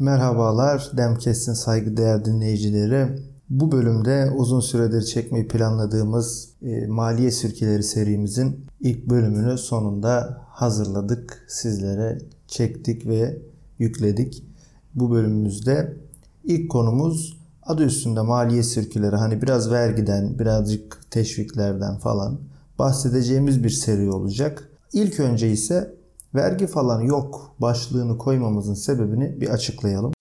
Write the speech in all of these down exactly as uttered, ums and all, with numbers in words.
Merhabalar, Demkes'in saygıdeğer dinleyicileri. Bu bölümde uzun süredir çekmeyi planladığımız e, Maliye Sirkeleri serimizin ilk bölümünü sonunda hazırladık. Sizlere çektik ve yükledik. Bu bölümümüzde ilk konumuz adı üstünde Maliye Sirkeleri. Hani biraz vergiden, birazcık teşviklerden falan bahsedeceğimiz bir seri olacak. İlk önce ise vergi falan yok başlığını koymamızın sebebini bir açıklayalım.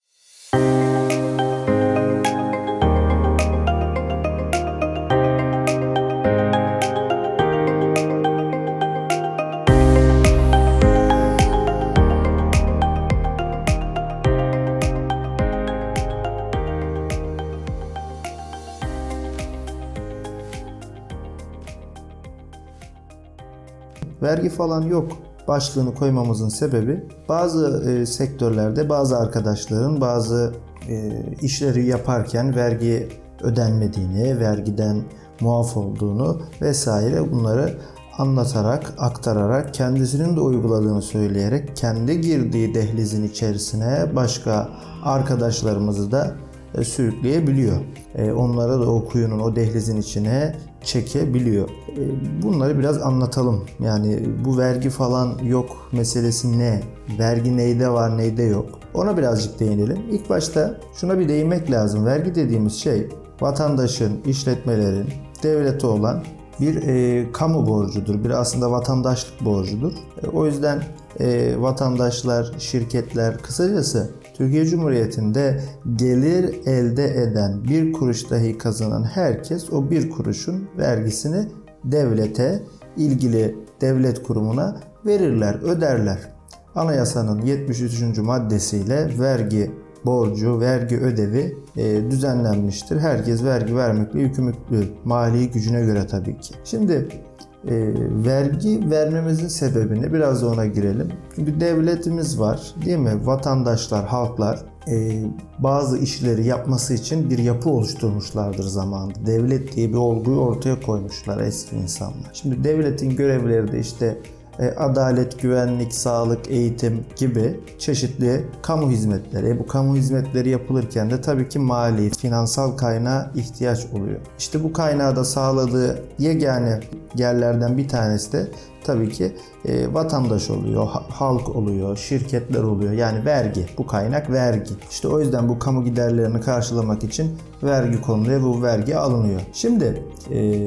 Vergi falan yok başlığını koymamızın sebebi bazı e, sektörlerde bazı arkadaşların bazı e, işleri yaparken vergi ödenmediğini, vergiden muaf olduğunu vesaire bunları anlatarak, aktararak, kendisinin de uyguladığını söyleyerek kendi girdiği dehlizin içerisine başka arkadaşlarımızı da e, sürükleyebiliyor. E, onları da o kuyunun, o dehlizin içine çekebiliyor. Bunları biraz anlatalım. Yani bu vergi falan yok meselesi ne? Vergi neyde var, neyde yok? Ona birazcık değinelim. İlk başta şuna bir değinmek lazım. Vergi dediğimiz şey vatandaşın, işletmelerin, devlete olan bir e, kamu borcudur. Bir aslında vatandaşlık borcudur. E, o yüzden e, vatandaşlar, şirketler, kısacası Türkiye Cumhuriyeti'nde gelir elde eden bir kuruş dahi kazanan herkes o bir kuruşun vergisini devlete, ilgili devlet kurumuna verirler, öderler. Anayasanın yetmiş üçüncü maddesiyle vergi borcu, vergi ödevi e, düzenlenmiştir. Herkes vergi vermekle yükümlü, mali gücüne göre tabii ki. Şimdi E, vergi vermemizin sebebini biraz da ona girelim. Çünkü devletimiz var, değil mi? Vatandaşlar, halklar e, bazı işleri yapması için bir yapı oluşturmuşlardır zamanında. Devlet diye bir olguyu ortaya koymuşlar eski insanlar. Şimdi devletin görevleri de işte e, adalet, güvenlik, sağlık, eğitim gibi çeşitli kamu hizmetleri. E, bu kamu hizmetleri yapılırken de tabii ki mali, finansal kaynağa ihtiyaç oluyor. İşte bu kaynağı da sağladığı yegane yerlerden bir tanesi de tabii ki e, vatandaş oluyor, ha, halk oluyor, şirketler oluyor. Yani vergi, bu kaynak vergi. İşte o yüzden bu kamu giderlerini karşılamak için vergi konuluyor ve bu vergi alınıyor. Şimdi e,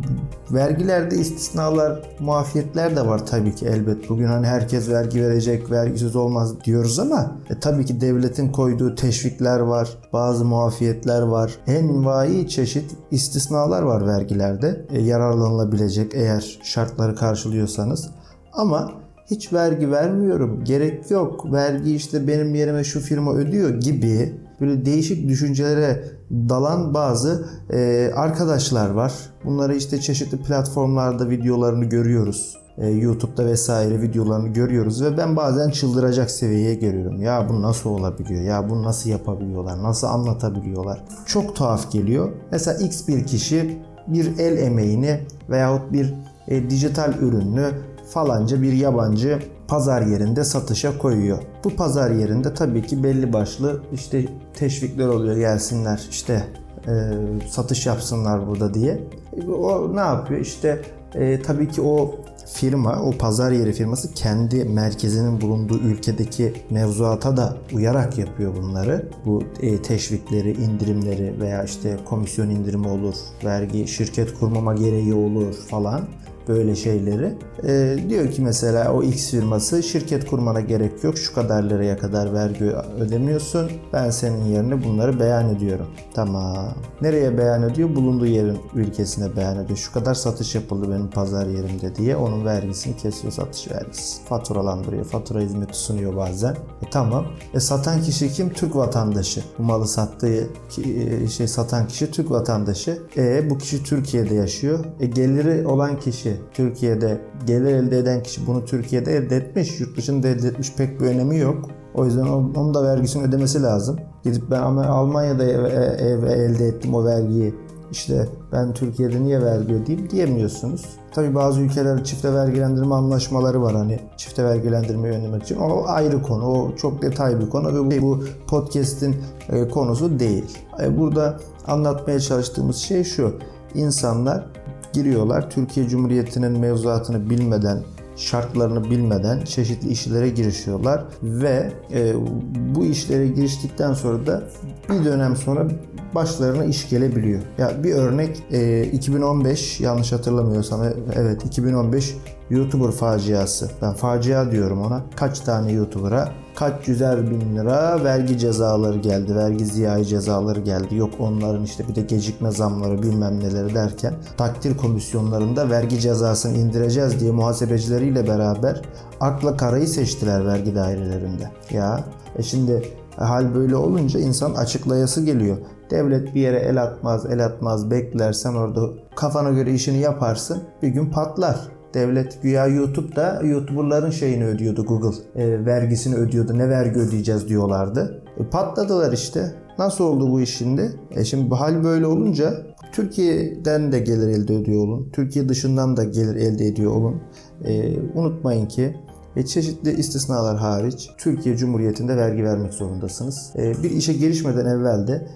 vergilerde istisnalar, muafiyetler de var tabii ki elbet. Bugün hani herkes vergi verecek, vergisiz olmaz diyoruz ama e, tabii ki devletin koyduğu teşvikler var, bazı muafiyetler var. Envai çeşit istisnalar var vergilerde. E, yararlanılabilecek eğer şartları karşılıyorsanız. Ama hiç vergi vermiyorum, gerek yok, vergi işte benim yerime şu firma ödüyor gibi böyle değişik düşüncelere dalan bazı e, arkadaşlar var. Bunları işte çeşitli platformlarda videolarını görüyoruz. E, YouTube'da vesaire videolarını görüyoruz ve ben bazen çıldıracak seviyeye geliyorum. Ya bu nasıl olabiliyor? Ya bunu nasıl yapabiliyorlar? Nasıl anlatabiliyorlar? Çok tuhaf geliyor. Mesela X bir kişi bir el emeğini veyahut bir e, dijital ürünü falanca bir yabancı pazar yerinde satışa koyuyor. Bu pazar yerinde tabii ki belli başlı işte teşvikler oluyor, gelsinler işte e, satış yapsınlar burada diye. E, o ne yapıyor? İşte e, tabii ki o firma, o pazar yeri firması kendi merkezinin bulunduğu ülkedeki mevzuata da uyarak yapıyor bunları. Bu e, teşvikleri, indirimleri veya işte komisyon indirimi olur, vergi, şirket kurmama gereği olur falan. Böyle şeyleri. E, diyor ki mesela o X firması şirket kurmana gerek yok. Şu kadar liraya kadar vergi ödemiyorsun. Ben senin yerine bunları beyan ediyorum. Tamam. Nereye beyan ediyor? Bulunduğu yerin ülkesine beyan ediyor. Şu kadar satış yapıldı benim pazar yerimde diye onun vergisini kesiyor, satış vergisi. Faturalandırıyor. Fatura hizmeti sunuyor bazen. E, tamam. E, satan kişi kim? Türk vatandaşı. Bu malı sattığı şey satan kişi Türk vatandaşı. E, bu kişi Türkiye'de yaşıyor. E, geliri olan kişi Türkiye'de, gelir elde eden kişi bunu Türkiye'de elde etmiş, yurt dışında elde etmiş pek bir önemi yok. O yüzden onun da vergisini ödemesi lazım. Gidip ben ama Almanya'da ev, ev elde ettim o vergiyi işte ben Türkiye'de niye vergi ödeyeyim diyemiyorsunuz. Tabii bazı ülkeler çifte vergilendirme anlaşmaları var, hani çifte vergilendirmeyi önlemek için. O ayrı konu, o çok detaylı bir konu ve bu podcast'in konusu değil. Burada anlatmaya çalıştığımız şey şu: İnsanlar giriyorlar, Türkiye Cumhuriyeti'nin mevzuatını bilmeden, şartlarını bilmeden çeşitli işlere girişiyorlar ve e, bu işlere giriştikten sonra da bir dönem sonra başlarına iş gelebiliyor. Ya bir örnek, e, iki bin on beş, yanlış hatırlamıyorsam evet iki bin on beş YouTuber faciası. Ben facia diyorum ona. Kaç tane YouTuber'a kaç yüzer bin lira vergi cezaları geldi, vergi ziyahi cezaları geldi. Yok onların işte bir de gecikme zamları bilmem neleri derken takdir komisyonlarında vergi cezasını indireceğiz diye muhasebecileriyle beraber akla karayı seçtiler vergi dairelerinde. Ya e şimdi hal böyle olunca insan açıklayası geliyor. Devlet bir yere el atmaz, el atmaz, beklersen orada kafana göre işini yaparsın, bir gün patlar. Devlet güya YouTube'da YouTuber'ların şeyini ödüyordu, Google e, vergisini ödüyordu. Ne vergi ödeyeceğiz diyorlardı. E, patladılar işte. Nasıl oldu bu iş şimdi? E şimdi bu hal böyle olunca Türkiye'den de gelir elde ediyor olun. Türkiye dışından da gelir elde ediyor olun. E, unutmayın ki ve çeşitli istisnalar hariç Türkiye Cumhuriyeti'nde vergi vermek zorundasınız. Bir işe girişmeden evvel de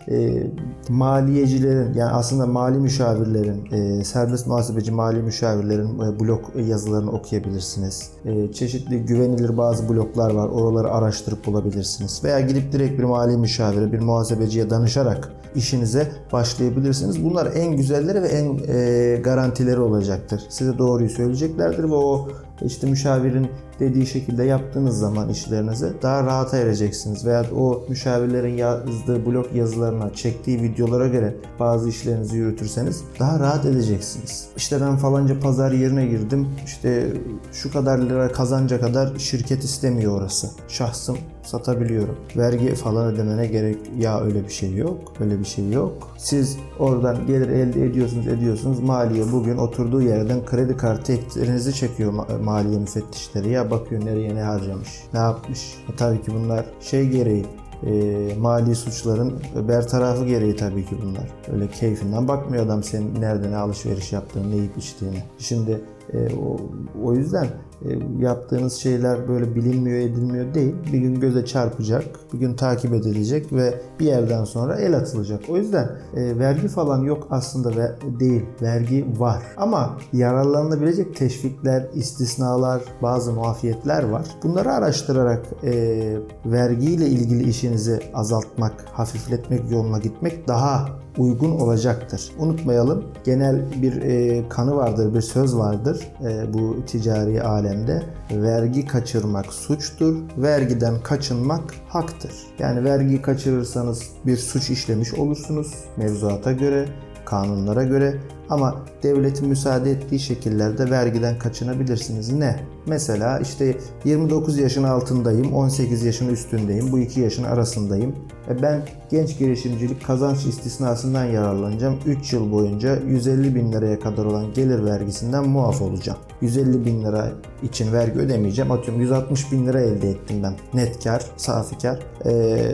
maliyecilerin, yani aslında mali müşavirlerin, serbest muhasebeci mali müşavirlerin blog yazılarını okuyabilirsiniz. Çeşitli güvenilir bazı bloglar var, oraları araştırıp bulabilirsiniz. Veya gidip direkt bir mali müşavire, bir muhasebeciye danışarak işinize başlayabilirsiniz. Bunlar en güzelleri ve en garantileri olacaktır. Size doğruyu söyleyeceklerdir ve o işte müşavirin dediği şekilde yaptığınız zaman işlerinizi daha rahata ereceksiniz. Veya o müşavirlerin yazdığı blog yazılarına, çektiği videolara göre bazı işlerinizi yürütürseniz daha rahat edeceksiniz. İşte ben falanca pazar yerine girdim, işte şu kadar lira kazanca kadar şirket istemiyor orası. Şahsım satabiliyorum. Vergi falan ödemene gerek, ya öyle bir şey yok. Öyle bir şey yok. Siz oradan gelir elde ediyorsunuz, ediyorsunuz. Maliye bugün oturduğu yerden kredi kartı eklerinizi çekiyor maliye müfettişleri. Ya bakıyor nereye ne harcamış, ne yapmış. E tabii ki bunlar şey gereği, e, mali suçların bertarafı gereği tabii ki bunlar. Öyle keyfinden bakmıyor adam senin nerede ne alışveriş yaptığını, ne yiyip içtiğini. Şimdi e, o, o yüzden e, yaptığınız şeyler böyle bilinmiyor edilmiyor değil. Bir gün göze çarpacak, bir gün takip edilecek ve bir yerden sonra el atılacak. O yüzden e, vergi falan yok aslında ve değil. Vergi var. Ama yararlanılabilecek teşvikler, istisnalar, bazı muafiyetler var. Bunları araştırarak e, vergiyle ilgili işinizi azaltmak, hafifletmek yoluna gitmek daha uygun olacaktır. Unutmayalım, genel bir e, kanı vardır, bir söz vardır e, bu ticari alemde. Vergi kaçırmak suçtur, vergiden kaçınmak haktır. Yani vergi kaçırırsanız bir suç işlemiş olursunuz mevzuata göre, kanunlara göre, ama devletin müsaade ettiği şekillerde vergiden kaçınabilirsiniz. Ne? Mesela işte yirmi dokuz yaşın altındayım, on sekiz yaşın üstündeyim, bu iki yaşın arasındayım. E ben genç girişimcilik kazanç istisnasından yararlanacağım. üç yıl boyunca yüz elli bin liraya kadar olan gelir vergisinden muaf olacağım. yüz elli bin lira için vergi ödemeyeceğim. Atıyorum yüz altmış bin lira elde ettim ben. Net kar, safi kar. Ee,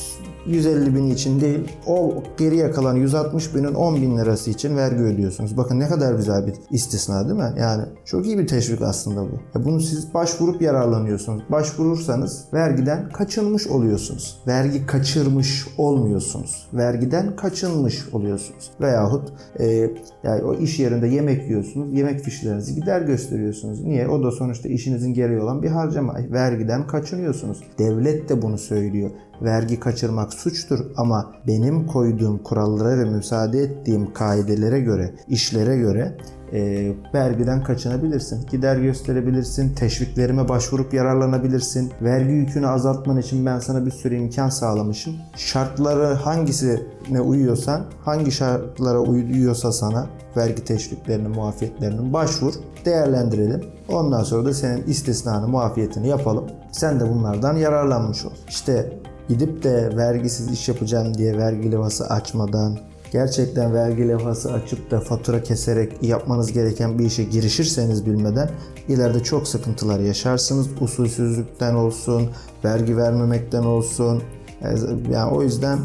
yüz elli bin için değil, o geriye kalan yüz altmış binin on bin lirası için vergi ödüyorsunuz. Bakın ne kadar güzel bir istisna değil mi? Yani çok iyi bir teşvik aslında bu. Bunu siz başvurup yararlanıyorsunuz. Başvurursanız vergiden kaçınmış oluyorsunuz. Vergi kaçırmış olmuyorsunuz. Vergiden kaçınmış oluyorsunuz. Veyahut e, yani o iş yerinde yemek yiyorsunuz. Yemek fişlerinizi gider gösteriyorsunuz. Niye? O da sonuçta işinizin gereği olan bir harcama. Vergiden kaçınıyorsunuz. Devlet de bunu söylüyor. Vergi kaçırmak suçtur ama benim koyduğum kurallara ve müsaade ettiğim kaidelere göre, işlere göre e, vergiden kaçınabilirsin. Gider gösterebilirsin, teşviklerime başvurup yararlanabilirsin. Vergi yükünü azaltman için ben sana bir sürü imkan sağlamışım. Şartları hangisine uyuyorsan, hangi şartlara uyuyorsa sana vergi teşviklerine, muafiyetlerine başvur, değerlendirelim. Ondan sonra da senin istisnanı, muafiyetini yapalım. Sen de bunlardan yararlanmış ol. İşte gidip de vergisiz iş yapacağım diye vergi levhası açmadan, gerçekten vergi levhası açıp da fatura keserek yapmanız gereken bir işe girişirseniz bilmeden ileride çok sıkıntılar yaşarsınız. Usulsüzlükten olsun, vergi vermemekten olsun. Yani o yüzden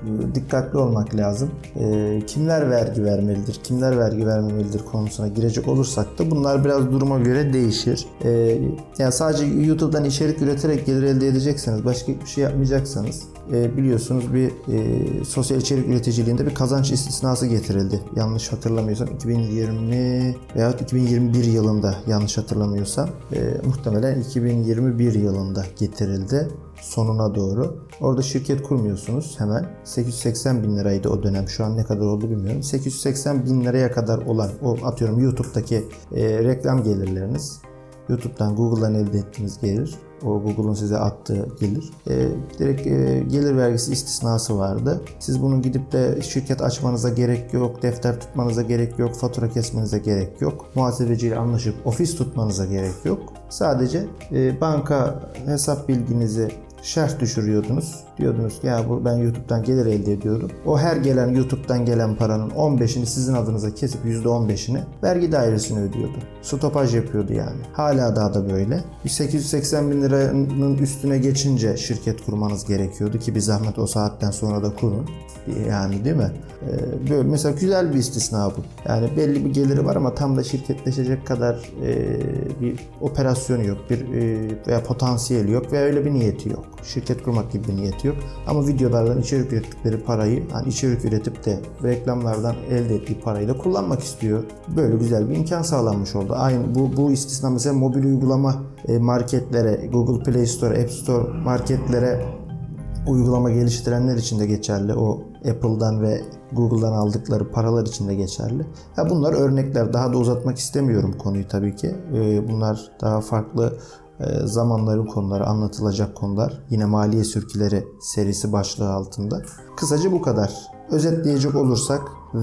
dikkatli olmak lazım. E, kimler vergi vermelidir, kimler vergi vermemelidir konusuna girecek olursak da bunlar biraz duruma göre değişir. E, yani sadece YouTube'dan içerik üreterek gelir elde edecekseniz, başka bir şey yapmayacaksanız e, biliyorsunuz bir e, sosyal içerik üreticiliğinde bir kazanç istisnası getirildi. Yanlış hatırlamıyorsam iki bin yirmi veya iki bin yirmi bir yılında, yanlış hatırlamıyorsam e, muhtemelen iki bin yirmi bir yılında getirildi sonuna doğru. Orada şirket kurmuyorsunuz hemen. sekiz yüz seksen bin liraydı o dönem. Şu an ne kadar oldu bilmiyorum. sekiz yüz seksen bin liraya kadar olan o atıyorum YouTube'daki e, reklam gelirleriniz, YouTube'dan, Google'dan elde ettiğiniz gelir, o Google'un size attığı gelir. E, direkt e, gelir vergisi istisnası vardı. Siz bunun gidip de şirket açmanıza gerek yok, defter tutmanıza gerek yok, fatura kesmenize gerek yok. Muhasebeciyle anlaşıp ofis tutmanıza gerek yok. Sadece e, banka hesap bilginizi şerh düşürüyordunuz. Diyordunuz ki ya bu ben YouTube'dan gelir elde ediyorum. O her gelen YouTube'dan gelen paranın on beşini sizin adınıza kesip yüzde on beşini vergi dairesine ödüyordu. Stopaj yapıyordu yani. Hala daha da böyle. sekiz yüz seksen bin liranın üstüne geçince şirket kurmanız gerekiyordu ki bir zahmet o saatten sonra da kurun. Yani değil mi? Ee, böyle mesela güzel bir istisna bu. Yani belli bir geliri var ama tam da şirketleşecek kadar e, bir operasyonu yok, bir e, veya potansiyeli yok veya öyle bir niyeti yok. Şirket kurmak gibi bir niyeti yok. Ama videolardan içerik ürettikleri parayı, yani içerik üretip de reklamlardan elde ettiği parayı da kullanmak istiyor. Böyle güzel bir imkan sağlanmış oldu. Aynı bu bu istisna mesela mobil uygulama marketlere, Google Play Store, App Store marketlere uygulama geliştirenler için de geçerli. O Apple'dan ve Google'dan aldıkları paralar için de geçerli. Ya bunlar örnekler. Daha da uzatmak istemiyorum konuyu tabii ki. Bunlar daha farklı zamanların konuları, anlatılacak konular. Yine maliye sürküleri serisi başlığı altında. Kısaca bu kadar. Özetleyecek olursak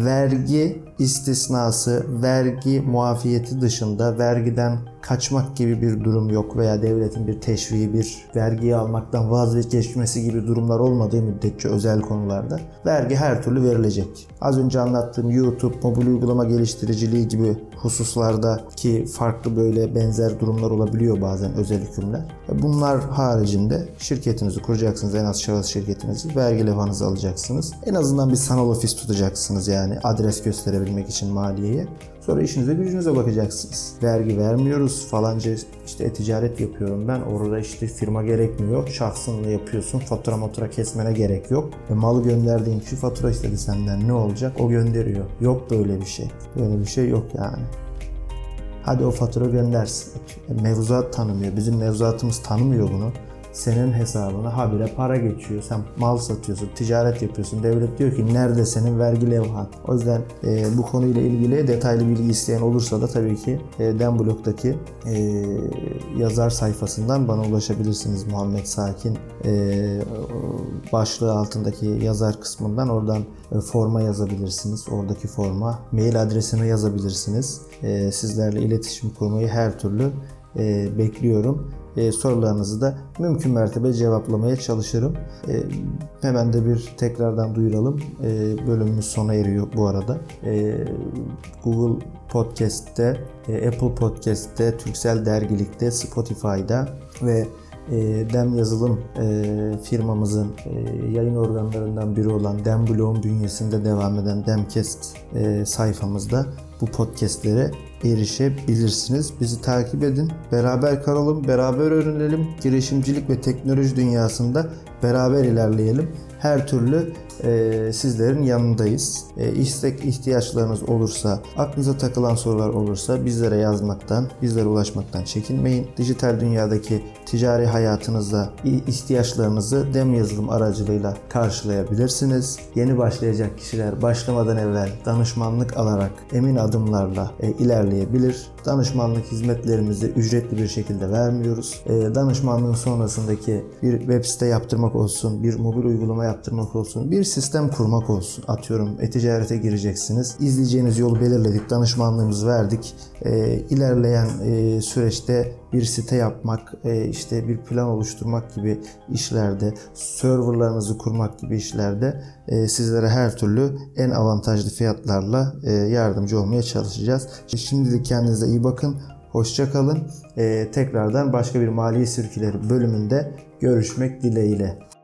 vergi istisnası, vergi muafiyeti dışında vergiden kaçmak gibi bir durum yok veya devletin bir teşviği, bir vergiyi almaktan vazgeçmesi gibi durumlar olmadığı müddetçe özel konularda vergi her türlü verilecek. Az önce anlattığım YouTube, mobil uygulama geliştiriciliği gibi hususlardaki farklı böyle benzer durumlar olabiliyor bazen özel hükümler. Bunlar haricinde şirketinizi kuracaksınız, en az şahıs şirketinizi, vergi levhanızı alacaksınız. En azından bir sanal ofis tutacaksınız yani adres gösterebilmek için maliyeye. Sonra işinize gücünüze bakacaksınız. Vergi vermiyoruz falanca işte e-ticaret yapıyorum ben. Orada işte firma gerekmiyor. Şahsınla yapıyorsun. Fatura matura kesmene gerek yok. E, malı gönderdiğin kişi fatura istedi senden. Ne olacak? O gönderiyor. Yok böyle bir şey. Böyle bir şey yok yani. Hadi o fatura göndersin. E, mevzuat tanımıyor. Bizim mevzuatımız tanımıyor bunu. Senin hesabına habire para geçiyor. Sen mal satıyorsun, ticaret yapıyorsun. Devlet diyor ki nerede senin vergi levhan? O yüzden e, bu konuyla ilgili detaylı bilgi isteyen olursa da tabii ki e, Demblog'daki e, yazar sayfasından bana ulaşabilirsiniz. Muhammed Sakin e, başlığı altındaki yazar kısmından oradan e, forma yazabilirsiniz. Oradaki forma, mail adresimi yazabilirsiniz. E, sizlerle iletişim kurmayı her türlü e, bekliyorum. E, sorularınızı da mümkün mertebe cevaplamaya çalışırım. E, hemen de bir tekrardan duyuralım. E, bölümümüz sona eriyor bu arada. E, Google Podcast'te, e, Apple Podcast'te, Turkcell Dergilik'te, Spotify'da ve e, Dem Yazılım e, firmamızın e, yayın organlarından biri olan Demblog'un bünyesinde devam eden Demcast e, sayfamızda bu podcastlere erişebilirsiniz. Bizi takip edin. Beraber kalalım, beraber öğrenelim. Girişimcilik ve teknoloji dünyasında beraber ilerleyelim. Her türlü e, sizlerin yanındayız. E, istek, ihtiyaçlarınız olursa, aklınıza takılan sorular olursa bizlere yazmaktan, bizlere ulaşmaktan çekinmeyin. Dijital dünyadaki ticari hayatınızda ihtiyaçlarınızı Dem Yazılım aracılığıyla karşılayabilirsiniz. Yeni başlayacak kişiler başlamadan evvel danışmanlık alarak emin adımlarla e, ilerleyebilir. Danışmanlık hizmetlerimizi ücretli bir şekilde vermiyoruz. E, danışmanlığın sonrasındaki bir web site yaptırmak olsun, bir mobil uygulama yaptırmak olsun, bir sistem kurmak olsun. Atıyorum e-ticarete gireceksiniz. İzleyeceğiniz yolu belirledik, danışmanlığımızı verdik. E, ilerleyen e, süreçte bir site yapmak, e, işte bir plan oluşturmak gibi işlerde, serverlarınızı kurmak gibi işlerde e, sizlere her türlü en avantajlı fiyatlarla e, yardımcı olmaya çalışacağız. Şimdilik kendinize iyi bakın. Hoşça kalın. E, tekrardan başka bir maliye sirküleri bölümünde görüşmek dileğiyle.